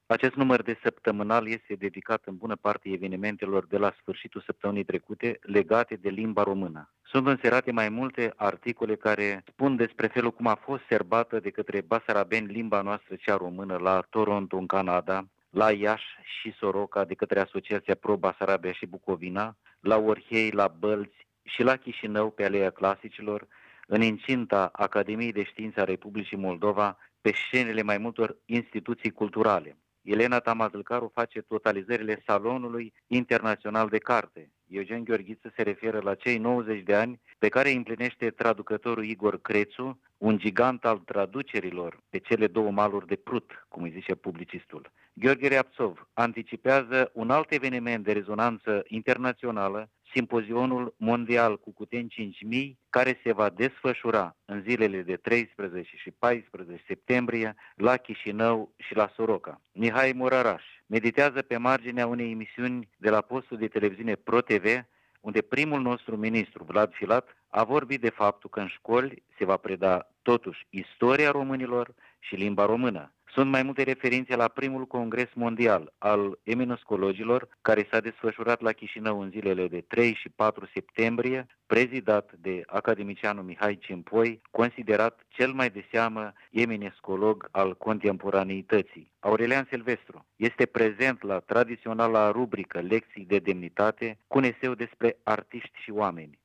Acest număr de săptămânal este dedicat în bună parte evenimentelor de la sfârșitul săptămânii trecute legate de limba română. Sunt înserate mai multe articole care spun despre felul cum a fost serbată de către basarabeni limba noastră cea română la Toronto, în Canada, la Iași și Soroca de către Asociația Pro Basarabia și Bucovina, la Orhei, la Bălți și la Chișinău pe Aleea Clasicilor, în incinta Academiei de Științe a Republicii Moldova, pe scenele mai multor instituții culturale. Elena Tamazălcaru face totalizările Salonului Internațional de Carte. Eugen Gheorghiță se referă la cei 90 de ani pe care îi împlinește traducătorul Igor Crețu, un gigant al traducerilor pe cele două maluri de Prut, cum îi zice publicistul. Gheorghe Reapțov anticipează un alt eveniment de rezonanță internațională, Simpozionul Mondial cu Cuteni 5000, care se va desfășura în zilele de 13 și 14 septembrie la Chișinău și la Soroca. Mihai Moraraș meditează pe marginea unei emisiuni de la postul de televiziune ProTV, unde primul nostru ministru, Vlad Filat, a vorbit de faptul că în școli se va preda totuși istoria românilor și limba română. Sunt mai multe referințe la primul congres mondial al eminoscologilor, care s-a desfășurat la Chișinău în zilele de 3 și 4 septembrie, prezidat de academicianul Mihai Cimpoi, considerat cel mai de seamă eminescolog al contemporaneității. Aurelian Silvestru este prezent la tradiționala rubrică Lecții de demnitate cu un eseu despre artiști și oameni.